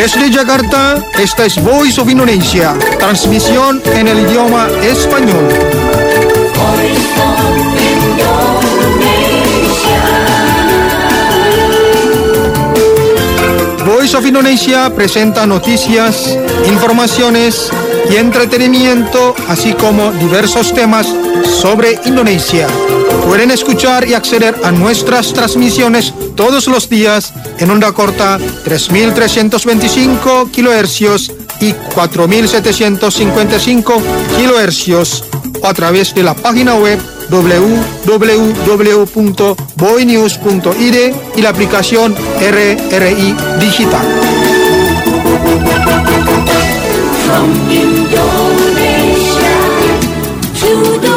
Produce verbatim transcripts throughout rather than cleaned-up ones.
Desde Jakarta, esta es Voice of Indonesia, transmisión en el idioma español. Voice of Indonesia presenta noticias, informaciones y entretenimiento, así como diversos temas sobre Indonesia. Pueden escuchar y acceder a nuestras transmisiones todos los días en onda corta tres mil trescientos veinticinco kilohercios y cuatro mil setecientos cincuenta y cinco kilohercios o a través de la página web doble u doble u doble u punto boinews punto i d y la aplicación R R I Digital. From Indonesia to the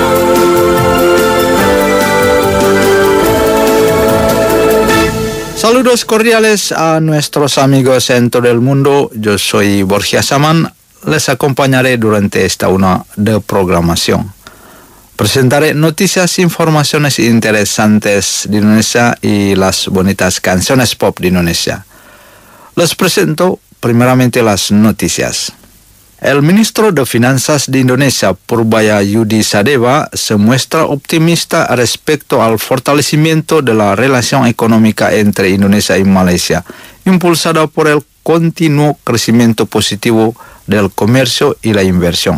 world. Saludos cordiales a nuestros amigos en todo el mundo. Yo soy Borja Saman. Les acompañaré durante esta una de programación. Presentaré noticias, informaciones interesantes de Indonesia y las bonitas canciones pop de Indonesia. Les presento primeramente las noticias. El ministro de Finanzas de Indonesia, Purbaya Yudi Sadeva, se muestra optimista respecto al fortalecimiento de la relación económica entre Indonesia y Malaysia, impulsada por el continuo crecimiento positivo del comercio y la inversión.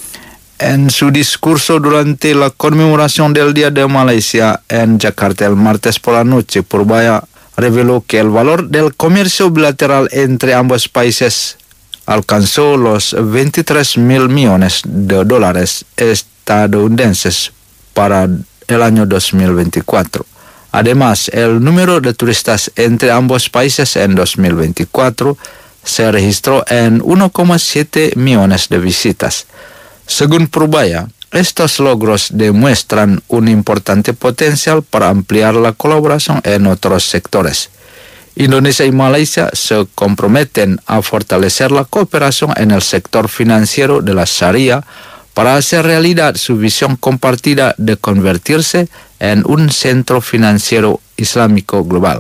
En su discurso durante la conmemoración del Día de Malaysia en Jakarta el martes por la noche, Purbaya reveló que el valor del comercio bilateral entre ambos países alcanzó los veintitrés mil millones de dólares estadounidenses para el año dos mil veinticuatro. Además, el número de turistas entre ambos países en dos mil veinticuatro se registró en uno coma siete millones de visitas. Según Purbaya, estos logros demuestran un importante potencial para ampliar la colaboración en otros sectores. Indonesia y Malaysia se comprometen a fortalecer la cooperación en el sector financiero de la Sharia para hacer realidad su visión compartida de convertirse en un centro financiero islámico global.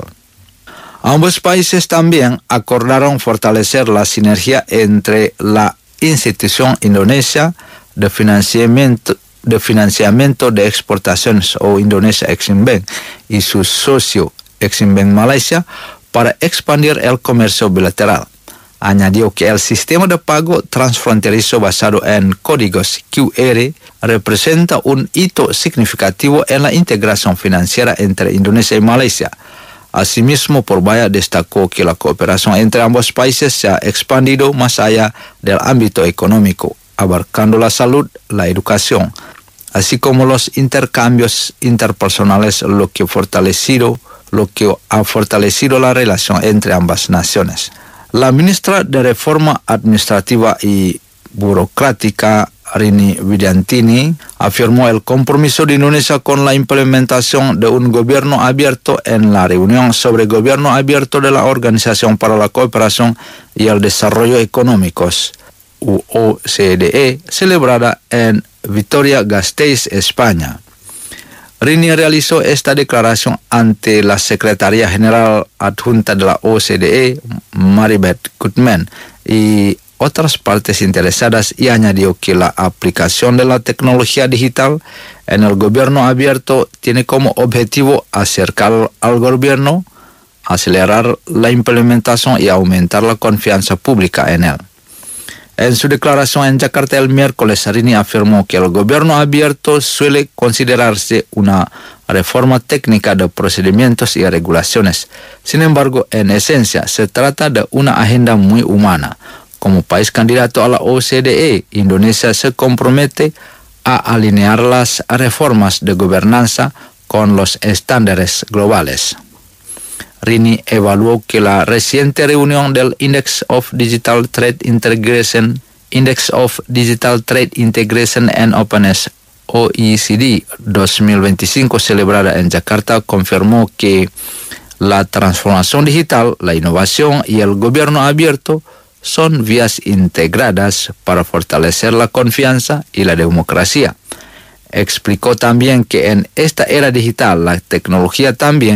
Ambos países también acordaron fortalecer la sinergia entre la institución indonesia de financiamiento de financiamiento de exportaciones o Indonesia Exim Bank y su socio Exim Bank Malaysia para expandir el comercio bilateral. Añadió que el sistema de pago transfronterizo basado en códigos Q R representa un hito significativo en la integración financiera entre Indonesia y Malaysia. Asimismo, Purbaya destacó que la cooperación entre ambos países se ha expandido más allá del ámbito económico, abarcando la salud, la educación, así como los intercambios interpersonales, lo que, fortalecido, lo que ha fortalecido la relación entre ambas naciones. La ministra de Reforma Administrativa y Burocrática, Rini Widiantini, afirmó el compromiso de Indonesia con la implementación de un gobierno abierto en la reunión sobre gobierno abierto de la Organización para la Cooperación y el Desarrollo Económicos, U O C D E, celebrada en Vitoria-Gasteiz, España. Rini realizó esta declaración ante la Secretaria General Adjunta de la O C D E, Maribeth Gutmann, y otras partes interesadas, y añadió que la aplicación de la tecnología digital en el gobierno abierto tiene como objetivo acercar al gobierno, acelerar la implementación y aumentar la confianza pública en él. En su declaración en Jakarta el miércoles, Rini afirmó que el gobierno abierto suele considerarse una reforma técnica de procedimientos y regulaciones. Sin embargo, en esencia, se trata de una agenda muy humana. Como país candidato a la O C D E, Indonesia se compromete a alinear las reformas de gobernanza con los estándares globales. Rini evaluó que la reciente reunión del Index of Digital Trade Integration, Index of Digital Trade Integration and Openness, O E C D dos mil veinticinco, celebrada en Jakarta, confirmó que la transformación digital, la innovación y el gobierno abierto son vías integradas para fortalecer la confianza y la democracia. Explicó también que en esta era digital la tecnología también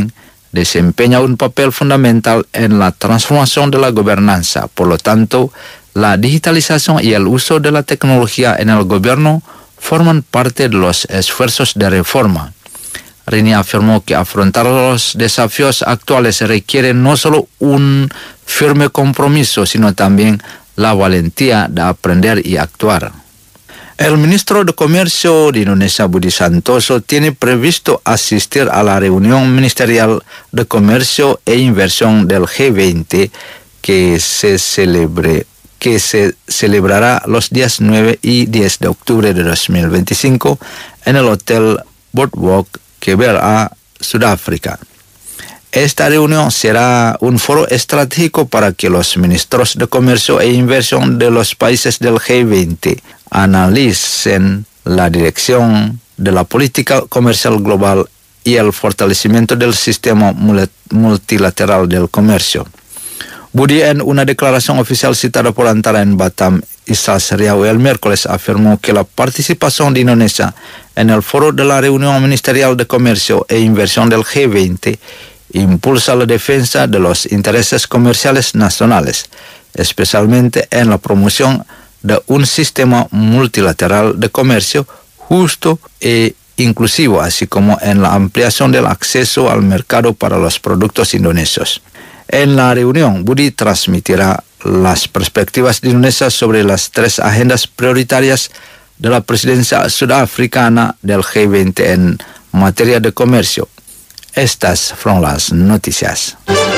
desempeña un papel fundamental en la transformación de la gobernanza. Por lo tanto, la digitalización y el uso de la tecnología en el gobierno forman parte de los esfuerzos de reforma. Rini afirmó que afrontar los desafíos actuales requiere no solo un firme compromiso, sino también la valentía de aprender y actuar. El ministro de Comercio de Indonesia, Budi Santoso, tiene previsto asistir a la reunión ministerial de Comercio e Inversión del G veinte que se celebre, que se celebrará los días nueve y diez de octubre de dos mil veinticinco en el Hotel Boardwalk, Canberra, Sudáfrica. Esta reunión será un foro estratégico para que los ministros de Comercio e Inversión de los países del G veinte analicen la dirección de la política comercial global y el fortalecimiento del sistema multilateral del comercio. Budi, en una declaración oficial citada por Antara en Batam, Islas Riau el miércoles, afirmó que la participación de Indonesia en el foro de la reunión ministerial de Comercio e Inversión del G veinte impulsa la defensa de los intereses comerciales nacionales, especialmente en la promoción de un sistema multilateral de comercio justo e inclusivo, así como en la ampliación del acceso al mercado para los productos indonesios. En la reunión, Budi transmitirá las perspectivas de Indonesia sobre las tres agendas prioritarias de la presidencia sudafricana del G veinte en materia de comercio. Estas fueron las noticias.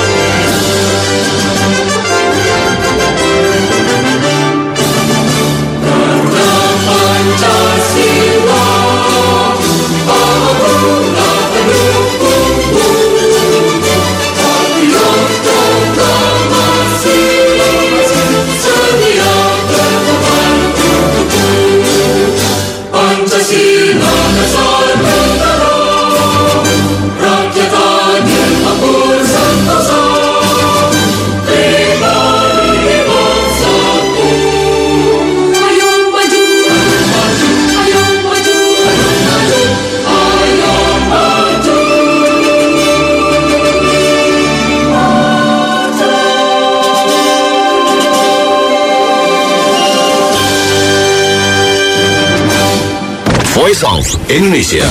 Voice of Indonesia.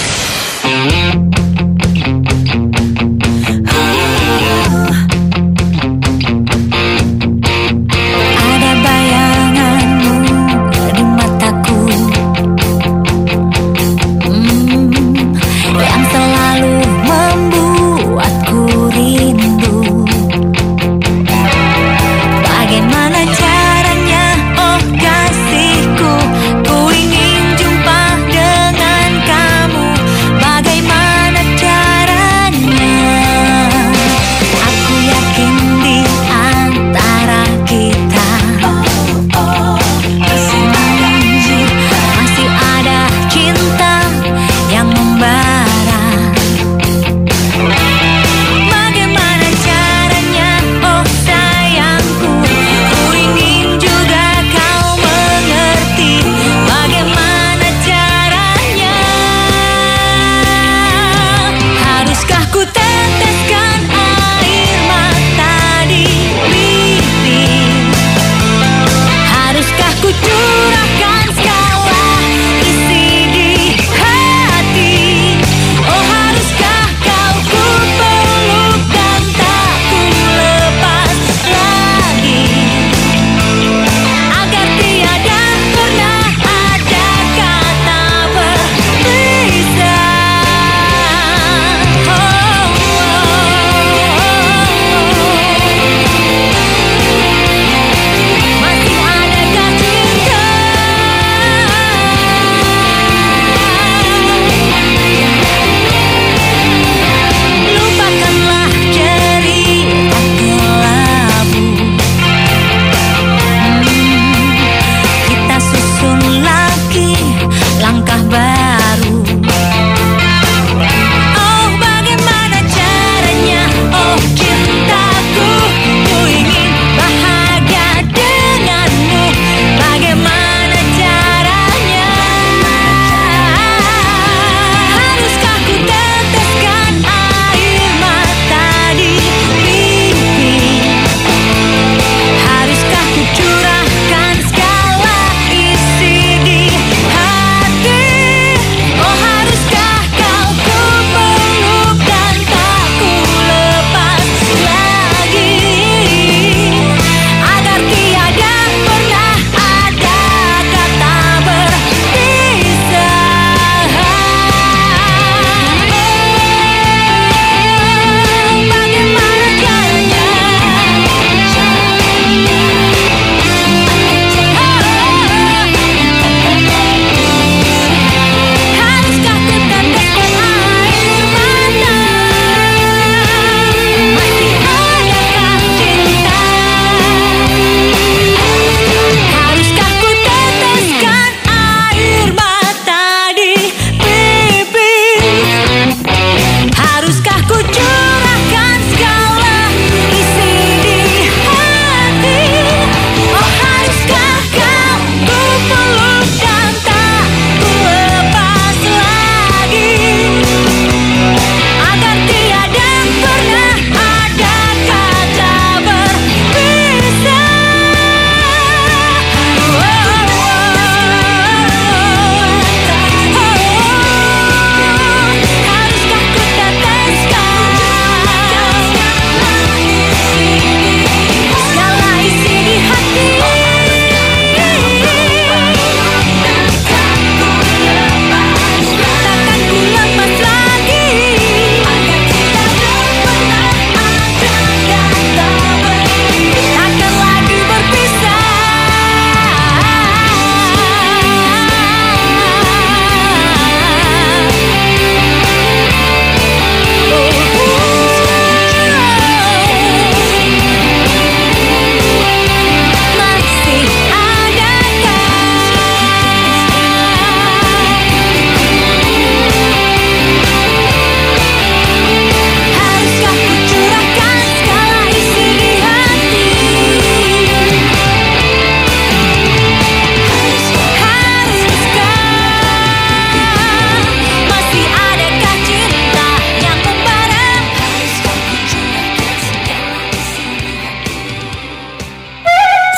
Ada bayanganmu di mataku, hmm, yang selalu membuatku rindu. Bagaimana caranya, oh kasihku, ku ingin jumpa dengan kamu.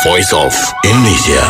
Voice of Indonesia.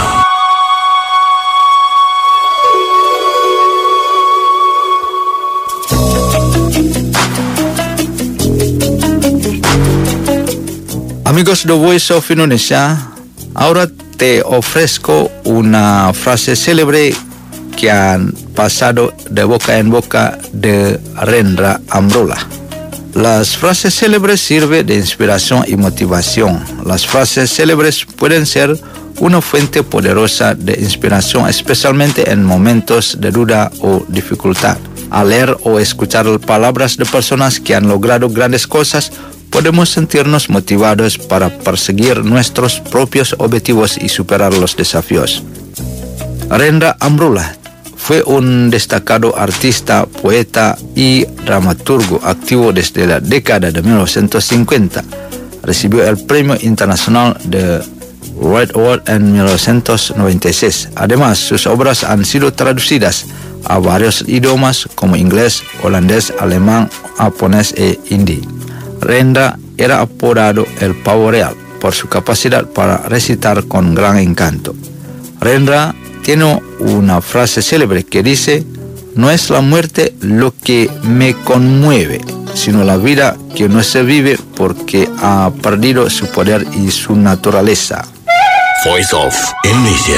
Amigos de Voice of Indonesia, ahora te ofrezco una frase célebre que han pasado de boca en boca de Rendra Amrola. Las frases célebres sirven de inspiración y motivación. Las frases célebres pueden ser una fuente poderosa de inspiración, especialmente en momentos de duda o dificultad. Al leer o escuchar palabras de personas que han logrado grandes cosas, podemos sentirnos motivados para perseguir nuestros propios objetivos y superar los desafíos. Rendra Amrola fue un destacado artista, poeta y dramaturgo activo desde la década de mil novecientos cincuenta. Recibió el Premio Internacional de Red Award en mil novecientos noventa y seis. Además, sus obras han sido traducidas a varios idiomas como inglés, holandés, alemán, japonés e hindi. Rendra era apodado el Pavo Real por su capacidad para recitar con gran encanto. Rendra tiene una frase célebre que dice: no es la muerte lo que me conmueve, sino la vida que no se vive porque ha perdido su poder y su naturaleza. Voice of Indonesia.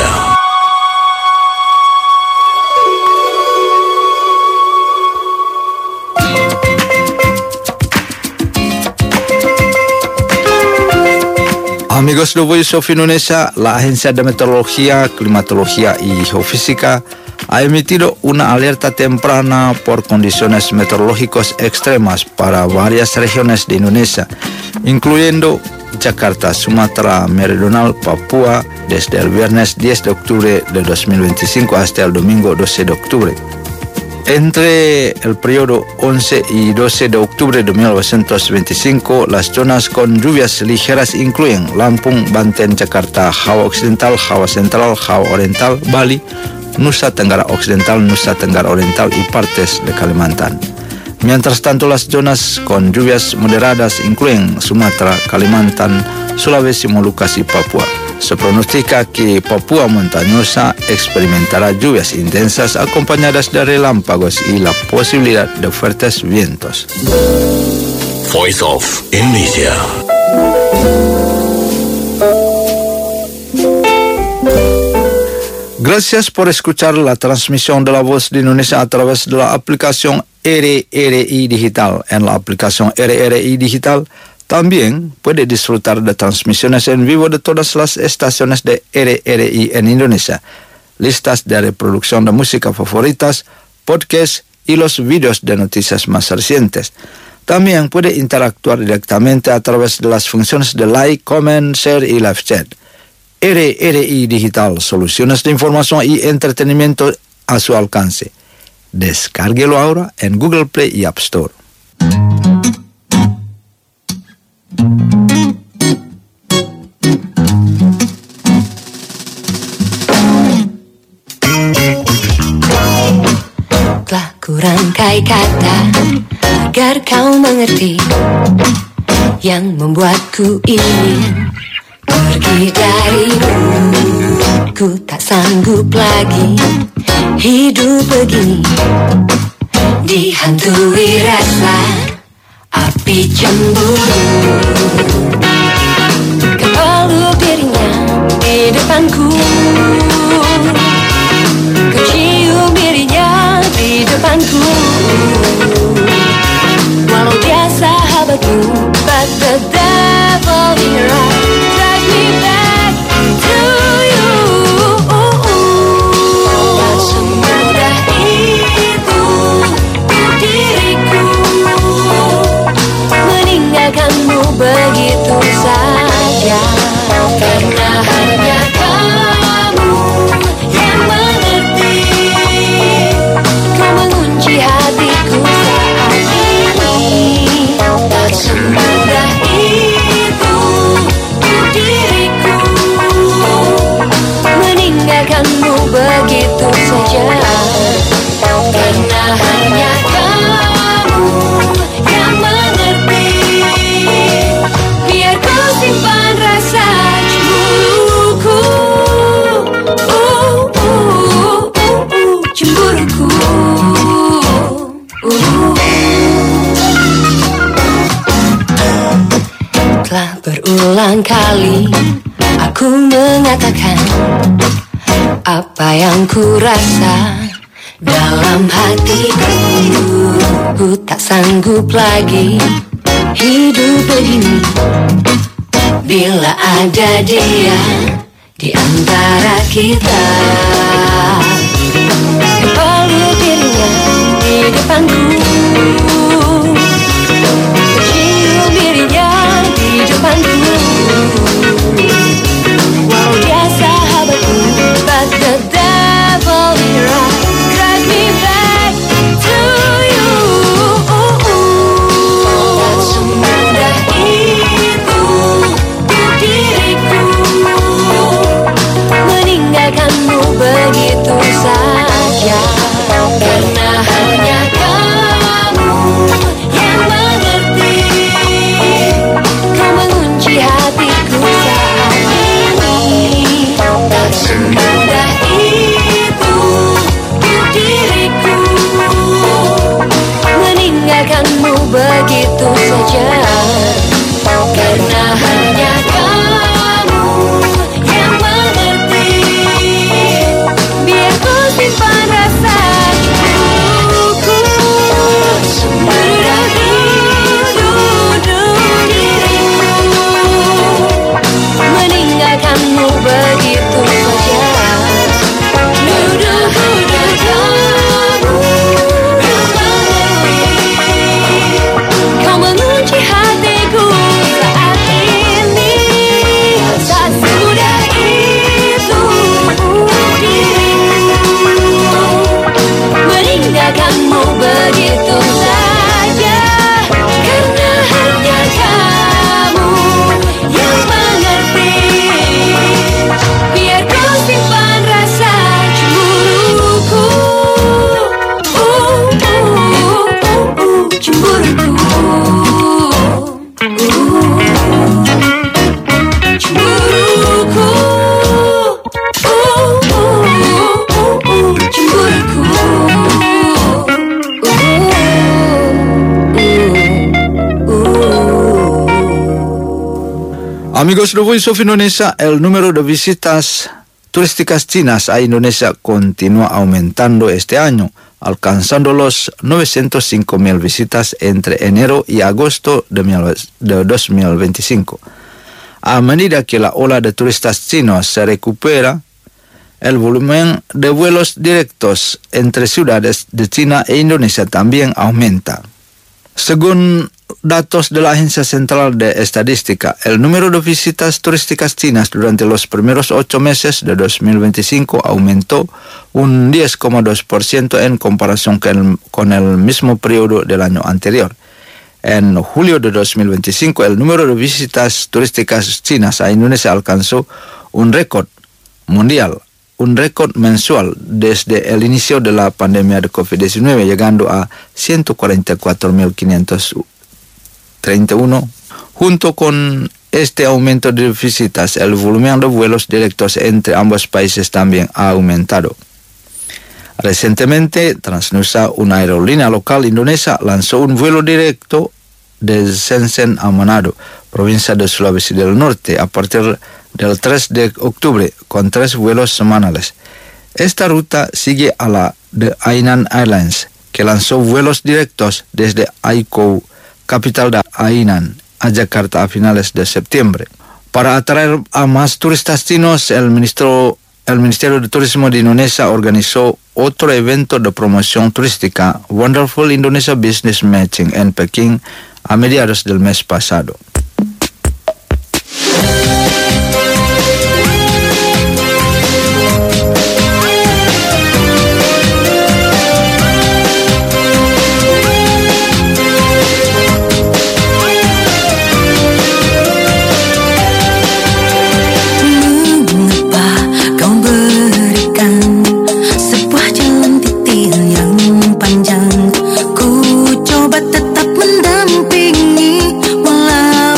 Amigos de Voice of Indonesia, la Agencia de Meteorología, Climatología y Geofísica ha emitido una alerta temprana por condiciones meteorológicas extremas para varias regiones de Indonesia, incluyendo Jakarta, Sumatera Meridional, Papua, desde el viernes diez de octubre de dos mil veinticinco hasta el domingo doce de octubre. Entre el periodo once y doce de octubre de mil novecientos veinticinco, las zonas con lluvias ligeras incluyen Lampung, Banten, Jakarta, Java Occidental, Java Central, Java Oriental, Bali, Nusa Tenggara Occidental, Nusa Tenggara Oriental y partes de Kalimantan. Mientras tanto, las zonas con lluvias moderadas incluyen Sumatra, Kalimantan, Sulawesi, Molucas y Papua. Se pronostica que Papua montañosa experimentará lluvias intensas acompañadas de relámpagos y la posibilidad de fuertes vientos. Voice of Indonesia. Gracias por escuchar la transmisión de la Voz de Indonesia a través de la aplicación R R I Digital. En la aplicación R R I Digital también puede disfrutar de transmisiones en vivo de todas las estaciones de R R I en Indonesia, listas de reproducción de música favoritas, podcasts y los vídeos de noticias más recientes. También puede interactuar directamente a través de las funciones de like, comment, share y live chat. R R I Digital, soluciones de información y entretenimiento a su alcance. Descárguelo ahora en Google Play y App Store. Telah kurangkai kata agar kau mengerti yang membuatku ingin pergi darimu. Ku tak sanggup lagi hidup begini, dihantui rasa api cemburu. Kau peluk dirinya di depanku, kau cium dirinya di depanku. Walau dia sahabatku, but the devil in your eyes drives me back to you. Tak semudah itu untuk diriku meninggalkanmu begitu saja, karena hanya kamu yang mengerti. Kau mengunci hatiku saat ini. Tak semudah itu untuk diriku Telah berulang kali aku mengatakan apa yang ku rasa dalam hatiku. Ku tak sanggup lagi hidup begini bila ada dia di antara kita. Peluk dirinya di depanku, cium dirinya di depanku. Wow, dia sahabatku, but the devil in your eyes drag me back to you. Tak semudah itu untuk diriku meninggalkanmu begitu saja, karena hanya kamu yang mengerti. Kau mengunci hatiku saat ini. Tak semudah itu untuk diriku meninggalkanmu begitu saja, karena hanya kamu yang mengerti. Biar ku simpan rasa cemburuku, du-du-du-du diriku meninggalkanmu begitu saja. Du-du-du-du kamu yang mengerti. Kau mengunci hatiku saat ini. Tak semudah itu untuk diriku meninggalkanmu begitu saja, karena hanya kamu yang mengerti. Biar ku simpan rasa cemburuku, uh, uh, uh, uh, cemburuku, uh, cemburuku, uh, uh, uh, uh, cemburuku, Amigos de Voice of Indonesia, el número de visitas turísticas chinas a Indonesia continúa aumentando este año, alcanzando los novecientos cinco mil visitas entre enero y agosto de dos mil veinticinco. A medida que la ola de turistas chinos se recupera, el volumen de vuelos directos entre ciudades de China e Indonesia también aumenta. Según datos de la Agencia Central de Estadística, el número de visitas turísticas chinas durante los primeros ocho meses de dos mil veinticinco aumentó un diez coma dos por ciento en comparación con el, con el mismo periodo del año anterior. En julio de dos mil veinticinco, el número de visitas turísticas chinas a Indonesia alcanzó un récord mundial, un récord mensual desde el inicio de la pandemia de COVID diecinueve, llegando a ciento cuarenta y cuatro mil quinientos treinta y uno. Junto con este aumento de visitas, el volumen de vuelos directos entre ambos países también ha aumentado. Recientemente, Transnusa, una aerolínea local indonesia, lanzó un vuelo directo de Shenzhen a Manado, provincia de Sulawesi del Norte, a partir del tres de octubre, con tres vuelos semanales. Esta ruta sigue a la de Hainan Airlines, que lanzó vuelos directos desde Aikou, capital de Hainan, a Jakarta a finales de septiembre. Para atraer a más turistas chinos, el ministro, el Ministerio de Turismo de Indonesia organizó otro evento de promoción turística, Wonderful Indonesia Business Matching, en Pekín a mediados del mes pasado. Panjang, ku coba tetap mendampingi walau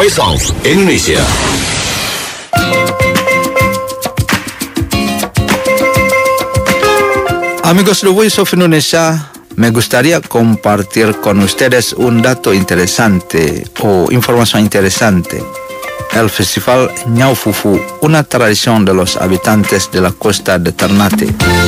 Voice of Indonesia. Amigos de Voice of Indonesia, me gustaría compartir con ustedes un dato interesante o información interesante. El Festival Ñau Fufu, una tradición de los habitantes de la costa de Ternate.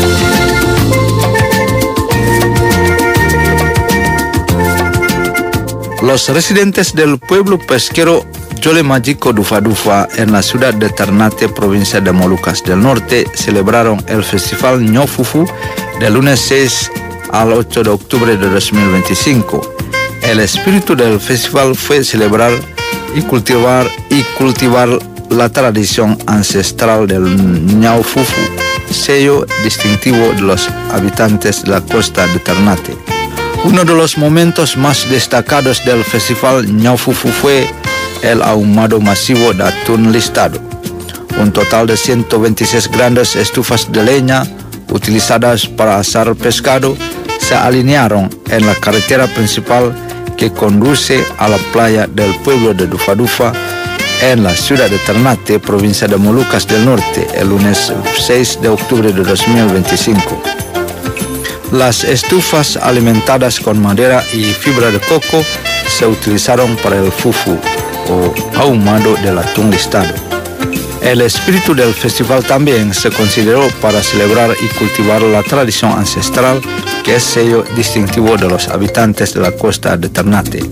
Los residentes del pueblo pesquero Jolemajico Dufa Dufa en la ciudad de Ternate, provincia de Molucas del Norte, celebraron el Festival Ñau Fufu del lunes seis al ocho de octubre de dos mil veinticinco. El espíritu del festival fue celebrar y cultivar y cultivar la tradición ancestral del Ñau Fufu, sello distintivo de los habitantes de la costa de Ternate. Uno de los momentos más destacados del festival Ñau Fufu fue el ahumado masivo de atún listado. Un total de ciento veintiséis grandes estufas de leña utilizadas para asar pescado se alinearon en la carretera principal que conduce a la playa del pueblo de Dufa Dufa en la ciudad de Ternate, provincia de Molucas del Norte, el lunes seis de octubre de dos mil veinticinco. Las estufas alimentadas con madera y fibra de coco se utilizaron para el fufu o ahumado del atún listado. El espíritu del festival también se consideró para celebrar y cultivar la tradición ancestral, que es sello distintivo de los habitantes de la costa de Ternate.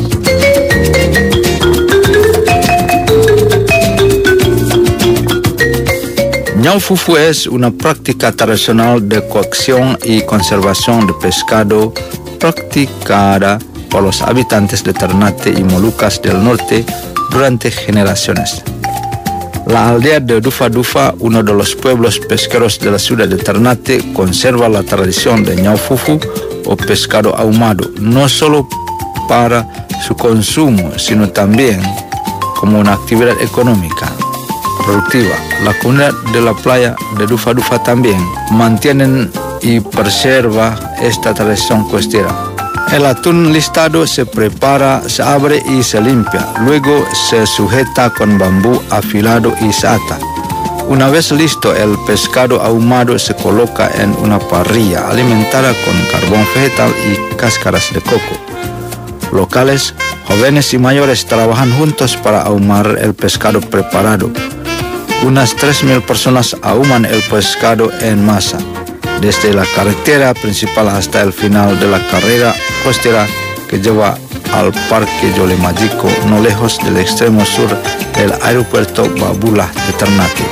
Ñau Fufu es una práctica tradicional de cocción y conservación de pescado practicada por los habitantes de Ternate y Molucas del Norte durante generaciones. La aldea de Dufa Dufa, uno de los pueblos pesqueros de la ciudad de Ternate, conserva la tradición de Ñau Fufu o pescado ahumado, no solo para su consumo, sino también como una actividad económica productiva. La comunidad de la playa de Dufa Dufa también mantienen y preserva esta tradición costera. El atún listado se prepara, se abre y se limpia. Luego se sujeta con bambú afilado y se ata. Una vez listo, el pescado ahumado se coloca en una parrilla alimentada con carbón vegetal y cáscaras de coco. Locales, jóvenes y mayores trabajan juntos para ahumar el pescado preparado. Unas tres mil personas ahuman el pescado en masa, desde la carretera principal hasta el final de la carrera costera que lleva al Parque Jolemajico, no lejos del extremo sur del aeropuerto Babula de Ternate.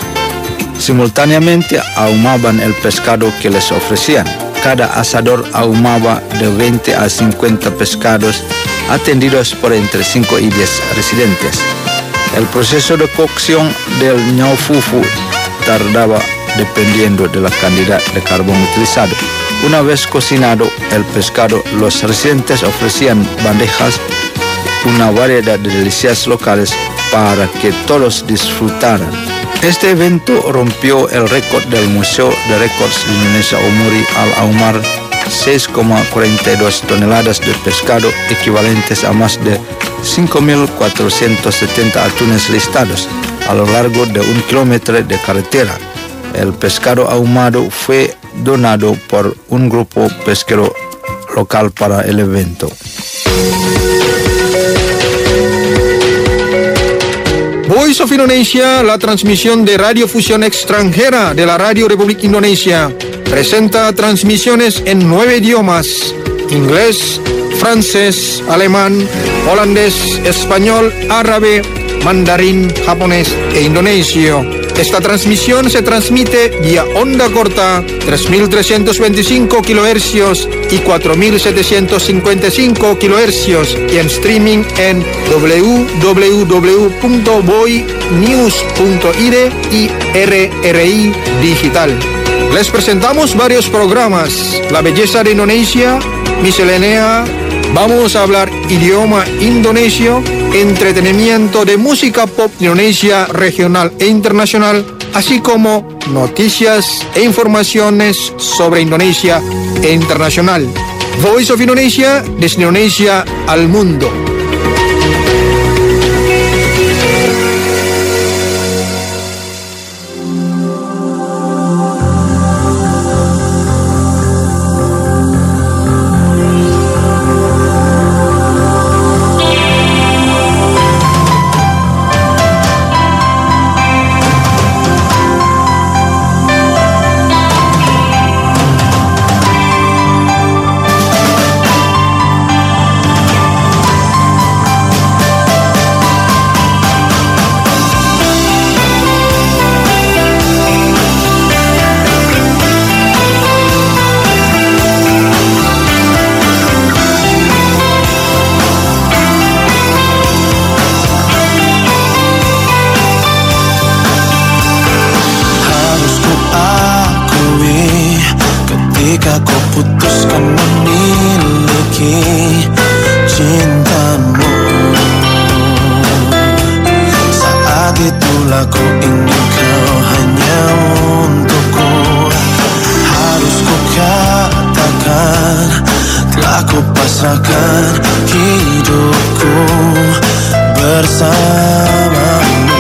Simultáneamente ahumaban el pescado que les ofrecían. Cada asador ahumaba de veinte a cincuenta pescados atendidos por entre cinco y diez residentes. El proceso de cocción del Ñau Fufu tardaba dependiendo de la cantidad de carbón utilizado. Una vez cocinado el pescado, los residentes ofrecían bandejas, una variedad de delicias locales para que todos disfrutaran. Este evento rompió el récord del Museo de Récords de Indonesia Omuri al ahumar seis coma cuarenta y dos toneladas de pescado, equivalentes a más de cinco mil cuatrocientos setenta atunes listados a lo largo de un kilómetro de carretera. El pescado ahumado fue donado por un grupo pesquero local para el evento. Voice of Indonesia, la transmisión de radiofusión extranjera de la Radio Republik Indonesia, presenta transmisiones en nueve idiomas: inglés, francés, alemán, holandés, español, árabe, mandarín, japonés e indonesio. Esta transmisión se transmite vía onda corta tres mil trescientos veinticinco kilohercios y cuatro mil setecientos cincuenta y cinco kilohercios y en streaming en w w w punto boynews punto i d y R R I Digital. Les presentamos varios programas: La belleza de Indonesia, Miscelánea, vamos a hablar idioma indonesio, entretenimiento de música pop indonesia regional e internacional, así como noticias e informaciones sobre Indonesia e internacional. Voice of Indonesia, desde Indonesia al mundo. Bila ku ingin kau hanya untukku, harus ku katakan telah ku pasrahkan hidupku bersamamu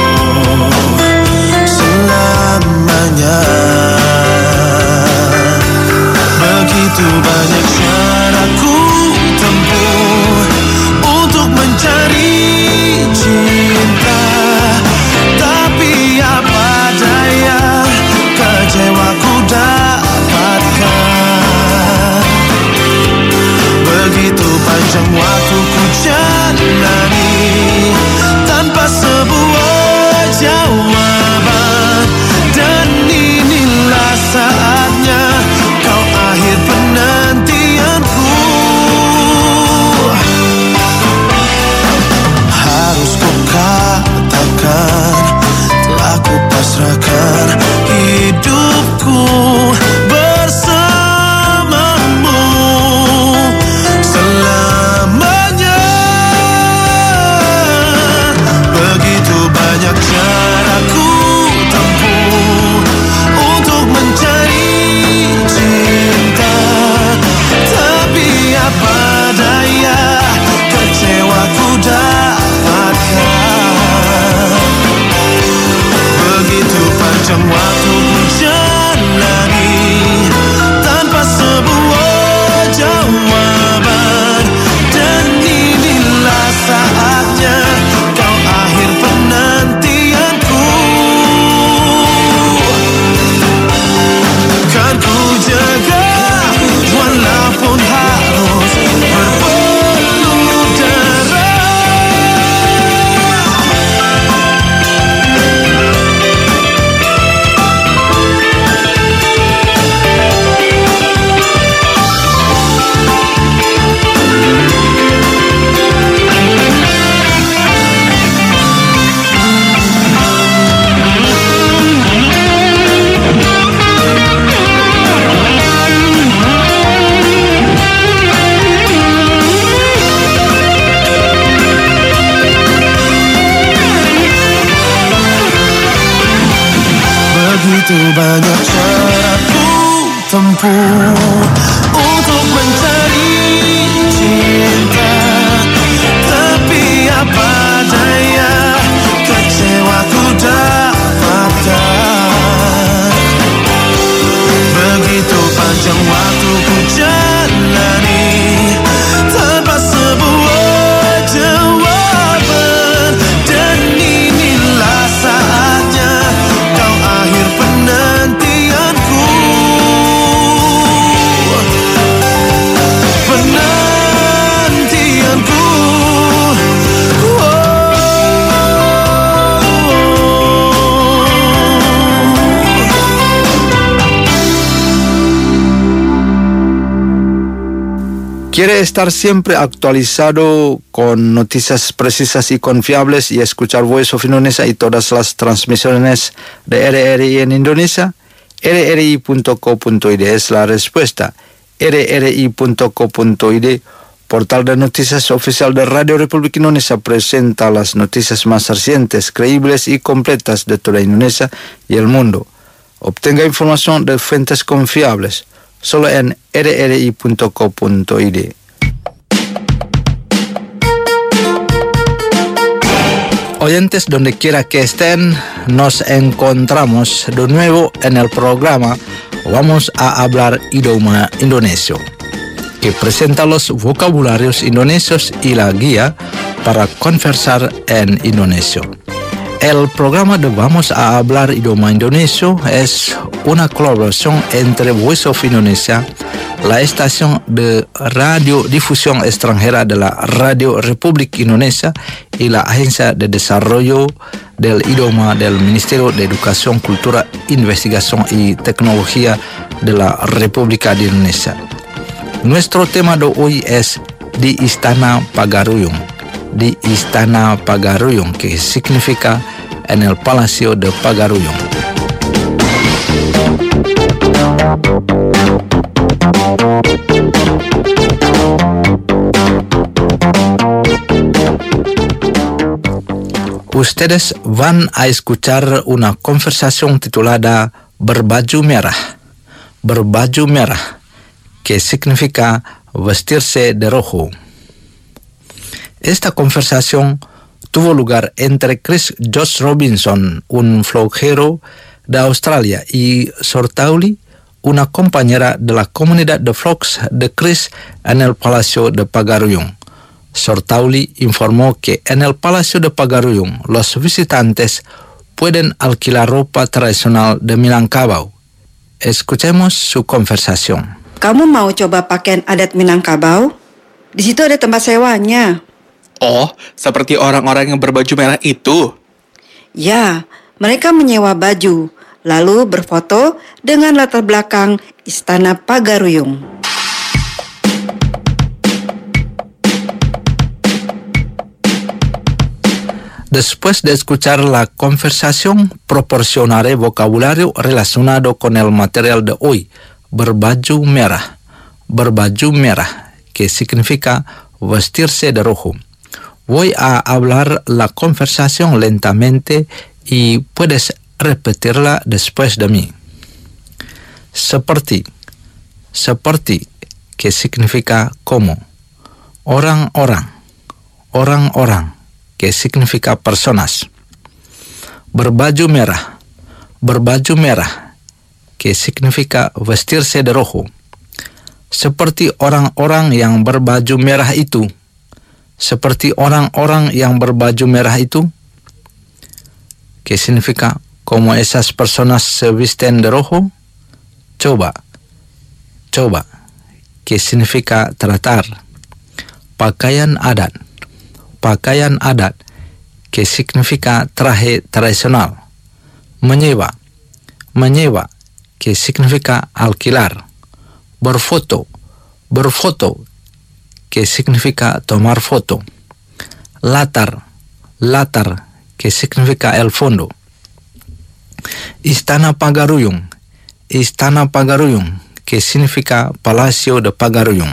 selamanya. Begitu banyak cara ku tempuh untuk mencari cinta, tapi apa daya, kecewa ku dapatkan. Begitu panjang waktu ku jalani tanpa sebuah jawaban, dan inilah saatnya kau akhir penantianku. Harus ku katakan telah ku pasrahkan hidupku bersamamu selamanya. Begitu banyak cara ku tempuh untuk mencari cinta, tapi apa daya, kecewa ku dapatkan. Begitu panjang waktu ku jalani tanpa sebuah jawaban, dan inilah saatnya kau akhir penantianku. Kan ku jaga walaupun harus berbeludara. Begitu banyak cara ku tempuh untuk mencari cinta, tapi apa daya, kecewa ku dapatkan. Begitu panjang waktu ku jalani tanpa sebuah jawaban, dan inilah saatnya kau akhir penantianku. Penantianku. ¿Quiere estar siempre actualizado con noticias precisas y confiables y escuchar Voice of Indonesia y todas las transmisiones de R R I en Indonesia? R R I punto co punto I D es la respuesta. R R I punto co punto I D, portal de noticias oficial de Radio Republik Indonesia, presenta las noticias más recientes, creíbles y completas de toda Indonesia y el mundo. Obtenga información de fuentes confiables solo en R R I punto co punto I D. Oyentes, donde quiera que estén, nos encontramos de nuevo en el programa Vamos a hablar idioma indonesio, que presenta los vocabularios indonesios y la guía para conversar en indonesio. El programa de Vamos a hablar idioma indonesio es una colaboración entre Voice of Indonesia, la estación de radiodifusión extranjera de la Radio Republik Indonesia, y la Agencia de Desarrollo del Idioma del Ministerio de Educación, Cultura, Investigación y Tecnología de la República de Indonesia. Nuestro tema de hoy es Di Istana Pagaruyung. Di Istana Pagaruyung, que significa en el Palacio de Pagaruyung. Ustedes van a escuchar una conversación titulada Berbaju Merah. Berbaju merah, que significa vestirse de rojo. Esta conversación tuvo lugar entre Chris Josh Robinson, un flautero de Australia, y Sortauli, una compañera de la comunidad de flauts de Chris en el Palacio de Pagaruyung. Sortauli informó que en el Palacio de Pagaruyung los visitantes pueden alquilar ropa tradicional de Minangkabau. Escuchemos su conversación. Kamu mau coba pakaian adat Minangkabau? Di situ ada tempat sewanya. Oh, seperti orang-orang yang berbaju merah itu? Ya, mereka menyewa baju, lalu berfoto dengan latar belakang Istana Pagaruyung. Después de escuchar la conversación, proporcionaré vocabulario relacionado con el material de hoy, berbaju merah. Berbaju merah, que significa vestirse de rojo. Voy a hablar la conversación lentamente y puedes repetirla después de mí. Seperti. Seperti, que significa como. Orang-orang. Orang-orang, que significa personas. Berbaju merah. Berbaju merah, que significa vestirse de rojo. Seperti orang-orang yang berbaju merah itu. Seperti orang-orang yang berbaju merah itu, que significa como esas personas se visten de rojo. Coba. Coba, que significa tratar. Pakaian adat. Pakaian adat, que significa traje tradicional. Menyewa. Menyewa, que significa alquilar. Berfoto. Berfoto, que significa tomar foto. Latar. Latar, que significa el fondo. Istana Pagaruyung. Istana Pagaruyung, que significa Palacio de Pagaruyung.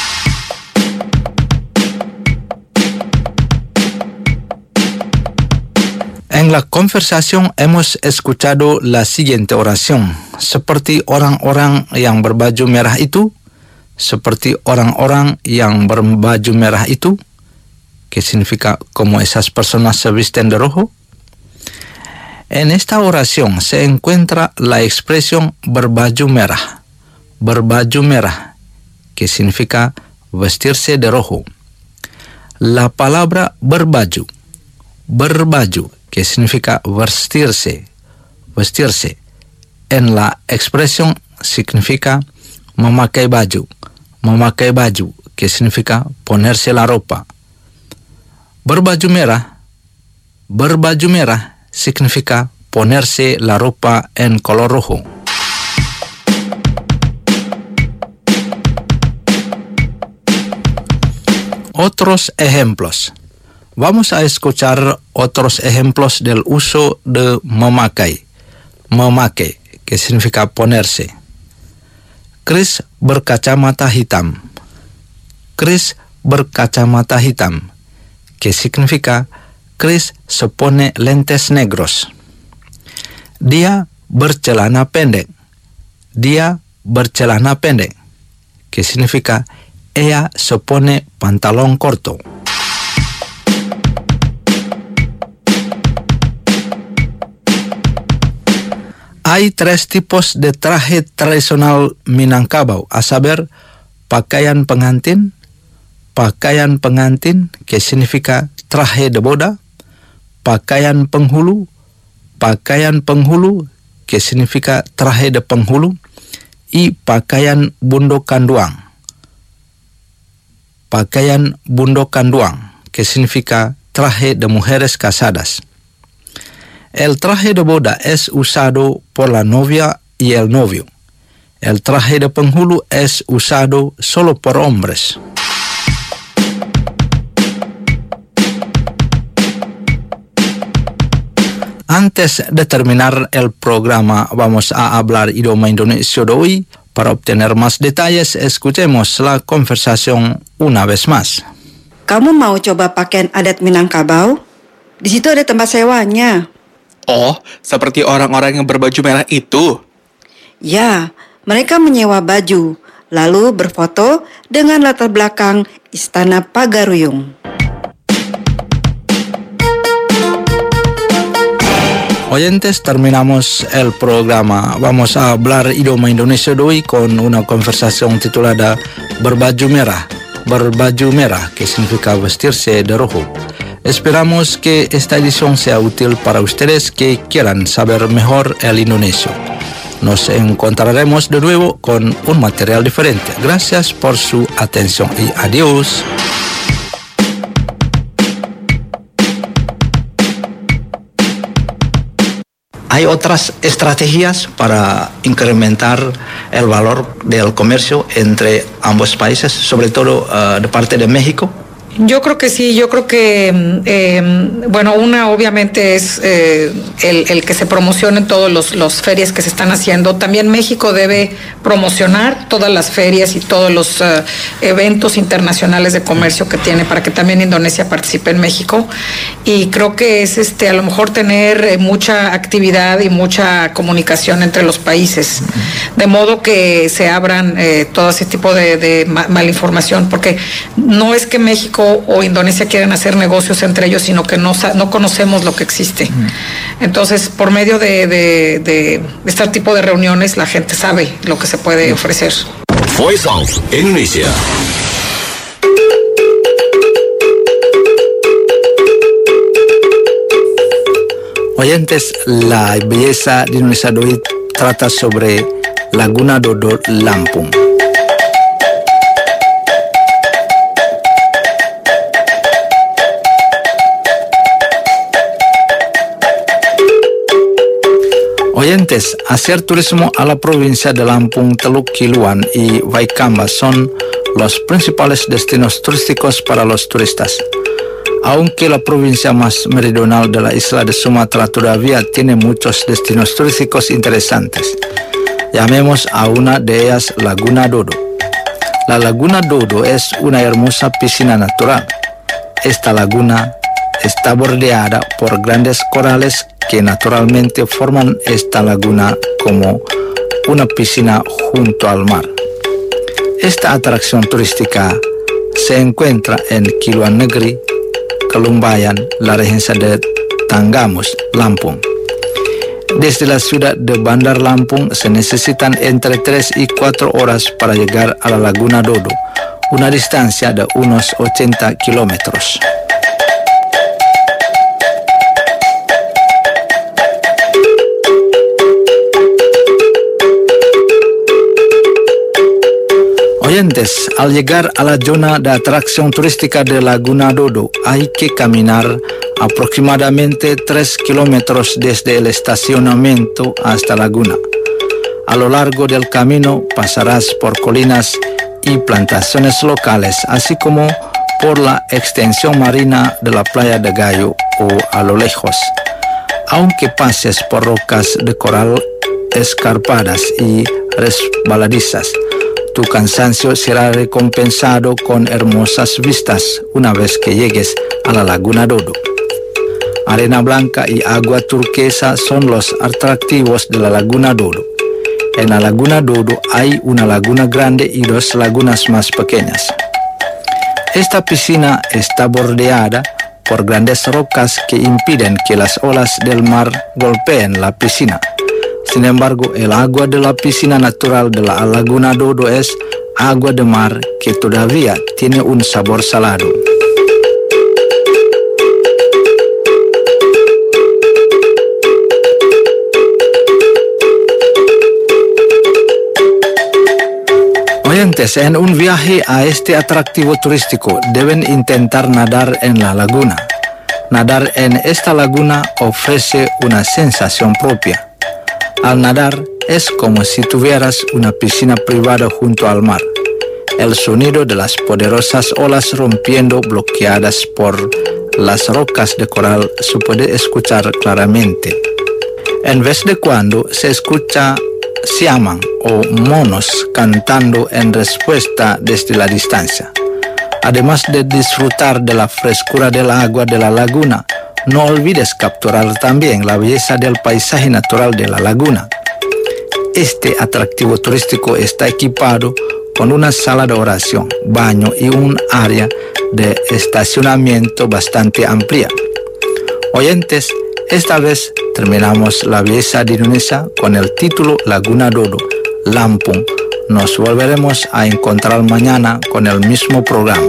En la conversación hemos escuchado la siguiente oración. Seperti orang-orang yang berbaju merah itu. Seperti orang-orang yang berbaju merah itu, que significa como esas personas se visten de rojo. En esta oración se encuentra la expresión berbaju merah. Berbaju merah, que significa vestirse de rojo. La palabra berbaju. Berbaju, que significa vestirse. Vestirse. En la expresión significa memakai baju. Memakai baju, que significa ponerse la ropa. Berbaju merah. Berbaju merah significa ponerse la ropa en color rojo. Otros ejemplos. Vamos a escuchar otros ejemplos del uso de memakai. Memakai, que significa ponerse. Chris berkacamata hitam. Chris berkacamata hitam, que significa Chris se pone lentes negros. Dia bercelana pendek. Dia bercelana pendek, que significa ella se pone pantalón corto. Hay tres tipos de traje tradisional Minangkabau, a saber, pakaian pengantin, pakaian pengantin, que significa traje de boda, pakaian penghulu, pakaian penghulu, que significa traje de penghulu, y pakaian bundo kanduang, pakaian bundo kanduang, que significa traje de mujeres casadas. El traje de boda es usado por la novia y el novio. El traje de penghulu es usado solo por hombres. Antes de terminar el programa, vamos a hablar idioma Indonesia de hoy. Para obtener más detalles, escuchemos la conversación una vez más. Kamu mau coba pakaian adat Minangkabau? Di situ ada tempat sewanya. Oh, seperti orang-orang yang berbaju merah itu. Ya, mereka menyewa baju, lalu berfoto dengan latar belakang Istana Pagaruyung. Oyentes, terminamos el programa. Vamos a hablar idioma Indonesia de hoy con una conversación titulada Berbaju Merah. Berbaju merah, que significa vestirse de rojo. Esperamos que esta edición sea útil para ustedes que quieran saber mejor el indonesio. Nos encontraremos de nuevo con un material diferente. Gracias por su atención y adiós. Hay otras estrategias para incrementar el valor del comercio entre ambos países, sobre todo uh, de parte de México. Yo creo que sí, yo creo que, eh, bueno, una obviamente es eh, el, el que se promocionen todos los, los ferias que se están haciendo. También México debe promocionar todas las ferias y todos los uh, eventos internacionales de comercio que tiene para que también Indonesia participe en México. Y creo que es este a lo mejor tener eh, mucha actividad y mucha comunicación entre los países, de modo que se abran eh, todo ese tipo de, de ma- malinformación, porque no es que México o Indonesia quieren hacer negocios entre ellos, sino que no, no conocemos lo que existe. Entonces, por medio de, de, de este tipo de reuniones, la gente sabe lo que se puede ofrecer. Voice of Indonesia. Oyentes, la belleza de Indonesia de hoy trata sobre Laguna Dodo, Lampung. Oyentes, hacer turismo a la provincia de Lampung, Teluk Kiluan y Vaikamba son los principales destinos turísticos para los turistas. Aunque la provincia más meridional de la isla de Sumatra todavía tiene muchos destinos turísticos interesantes, llamemos a una de ellas Laguna Dodo. La Laguna Dodo es una hermosa piscina natural. Esta laguna está bordeada por grandes corales que naturalmente forman esta laguna como una piscina junto al mar. Esta atracción turística se encuentra en Kiluan Negeri, Kelumbayan, la regencia de Tanggamus, Lampung. Desde la ciudad de Bandar Lampung se necesitan entre tres y cuatro horas para llegar a la Laguna Dodo, una distancia de unos ochenta kilómetros. Oyentes, al llegar a la zona de atracción turística de Laguna Dodo, hay que caminar aproximadamente tres kilómetros desde el estacionamiento hasta la laguna. A lo largo del camino pasarás por colinas y plantaciones locales, así como por la extensión marina de la playa de Gallo o a lo lejos. Aunque pases por rocas de coral escarpadas y resbaladizas, tu cansancio será recompensado con hermosas vistas una vez que llegues a la Laguna Dodo. Arena blanca y agua turquesa son los atractivos de la Laguna Dodo. En la Laguna Dodo hay una laguna grande y dos lagunas más pequeñas. Esta piscina está bordeada por grandes rocas que impiden que las olas del mar golpeen la piscina. Sin embargo, el agua de la piscina natural de la Laguna Dodo es agua de mar que todavía tiene un sabor salado. Oyentes, en un viaje a este atractivo turístico deben intentar nadar en la laguna. Nadar en esta laguna ofrece una sensación propia. Al nadar es como si tuvieras una piscina privada junto al mar. El sonido de las poderosas olas rompiendo bloqueadas por las rocas de coral se puede escuchar claramente. En vez de cuando se escucha siamang o monos cantando en respuesta desde la distancia. Además de disfrutar de la frescura del agua de la laguna, no olvides capturar también la belleza del paisaje natural de la laguna. Este atractivo turístico está equipado con una sala de oración, baño y un área de estacionamiento bastante amplia. Oyentes, esta vez terminamos la belleza de Indonesia con el título Laguna Dodo, Lampung. Nos volveremos a encontrar mañana con el mismo programa.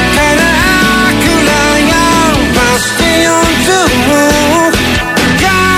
God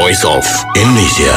Voice of Indonesia.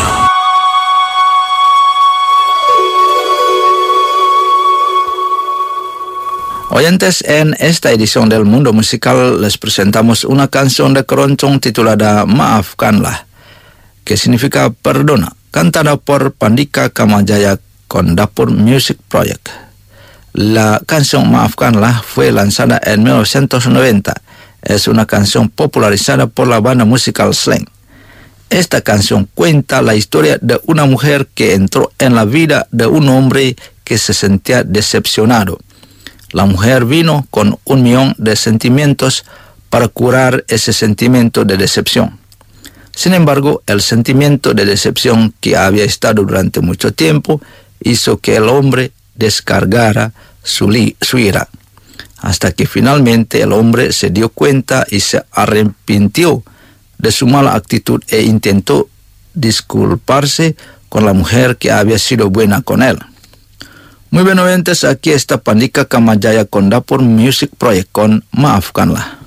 Oyentes, en esta edición del Mundo Musical les presentamos una canción de keroncong titulada Maafkanlah, que significa perdona, cantada por Pandika Kamajaya con Dapur Music Project. La canción Maafkanlah fue lanzada en mil novecientos noventa. Es una canción popularizada por la banda musical Slang. Esta canción cuenta la historia de una mujer que entró en la vida de un hombre que se sentía decepcionado. La mujer vino con un millón de sentimientos para curar ese sentimiento de decepción. Sin embargo, el sentimiento de decepción que había estado durante mucho tiempo hizo que el hombre descargara su, li- su ira, hasta que finalmente el hombre se dio cuenta y se arrepintió de su mala actitud e intentó disculparse con la mujer que había sido buena con él. Muy bien, oyentes, aquí está Pandika Kamajaya con Dapur Music Project con Maafkanlah.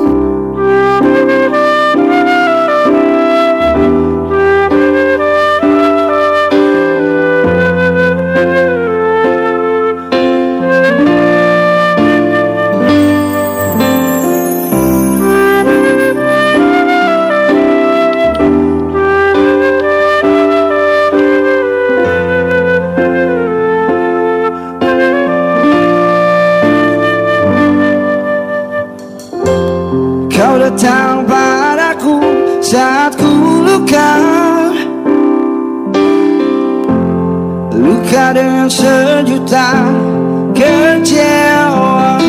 Datang padaku saat ku luka, luka dengan sejuta kecewa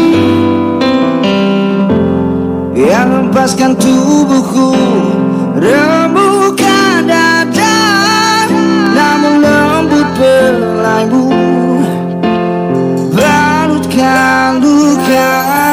yang lempaskan tubuhku, rembukan dada, namun lembut belaimu balutkan luka.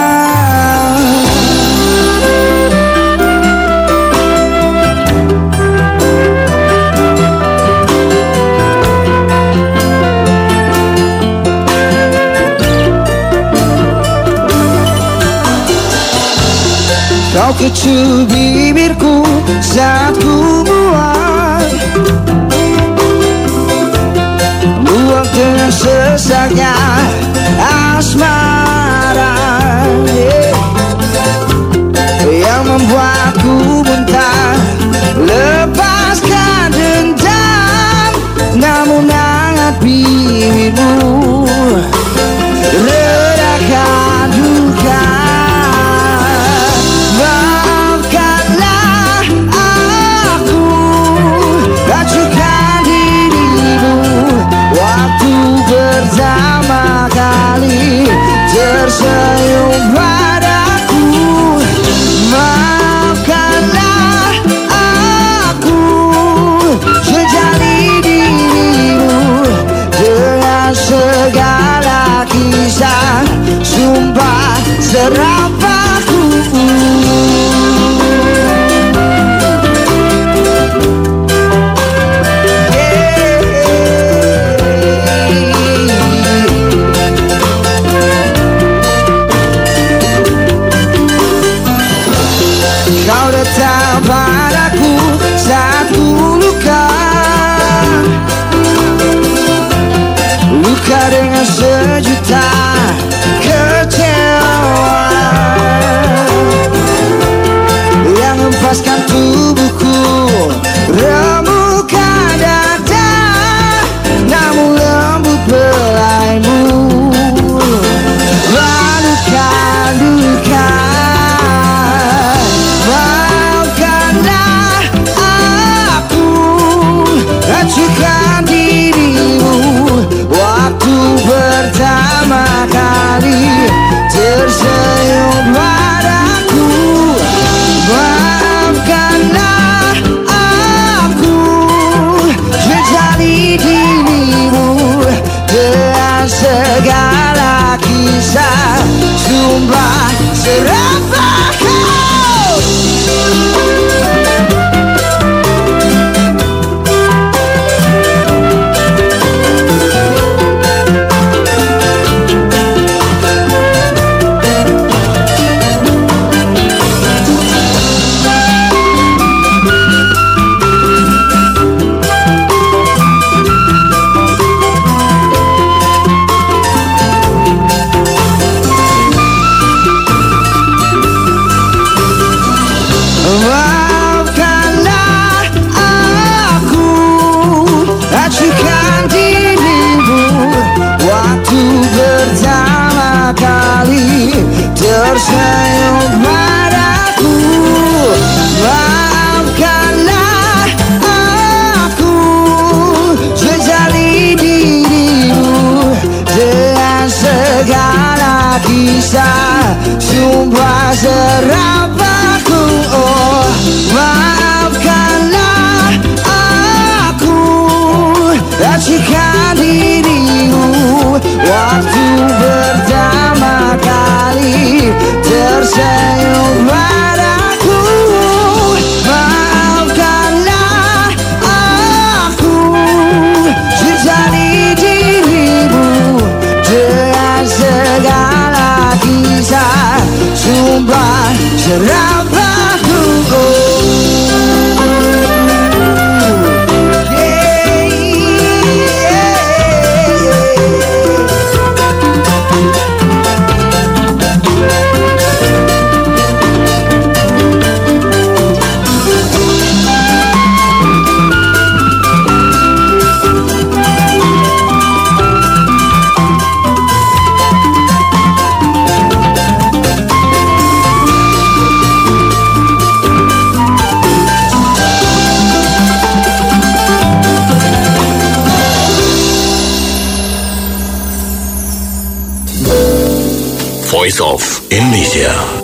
Kau kecup bibirku saat ku buang, buang dengan sesaknya asmara, yeah, yang membuatku muntah. Lepaskan dendam, namun hangat bibirmu redakan duka. Pertama kali tersenyum padaku, maafkanlah aku sejali dirimu dengan segala kisah sumpah serapahku. Kau datang padaku saat ku luka, luka dengan sejuta kecewa yang lempaskan tubuhku, rembukan dada, namun lembut belaimu balutkan duka. Acukan dirimu waktu pertama Voice of Indonesia.